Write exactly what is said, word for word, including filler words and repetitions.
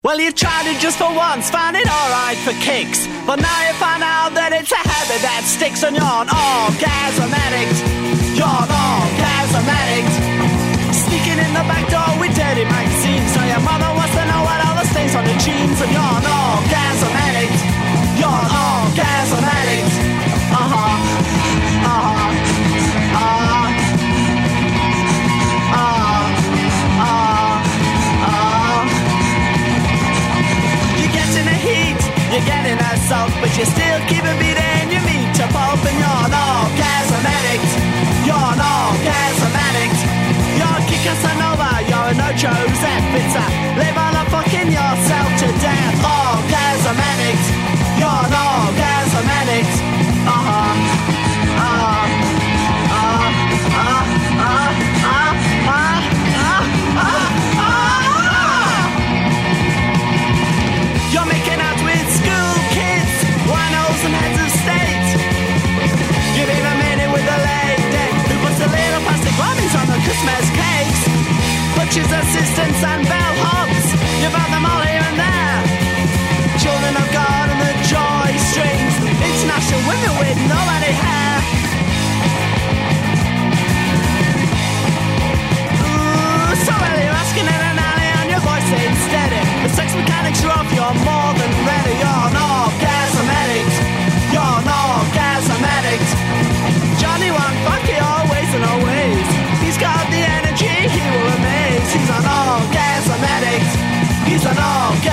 Well, you tried it just for once, found it alright for kicks, but now you find out that it's a habit that sticks, and you're an orgasm addict. You're an orgasm addict. Sneaking in the back door with dirty magazines, so your mother wants to know what all the stains on your jeans, and you're an orgasm addict. You're an orgasm addict. Uh-huh. Uh-huh. Uh-huh. You're getting assault, but you still keep a beating your meat to pulp, and you're an orgasm addict. You're an orgasm addict. You're a Kid Casanova, you're a no Joseph. It's a live on a fucking yourself to death. Orgasm addict. You're an orgasm addict. Uh-huh. Uh-huh. Uh-huh. Uh-huh. Uh-huh. Uh-huh. Uh-huh. You're making out with and heads of state. You've even made it with a lady who puts the little plastic bombings on the Christmas cakes. Butchers, assistants and bellhops, you've had them all here and there. Children of God and the joy strings, international women with no any hair. Ooh, so well you're asking in an alley and your voice ain't steady. The sex mechanics are off, you're more than ready. You're an orgasm addict. You're an orgasm addict. Johnny won't fuck you always and always. He's got the energy, he will amaze. He's an orgasm addict. He's an orgasm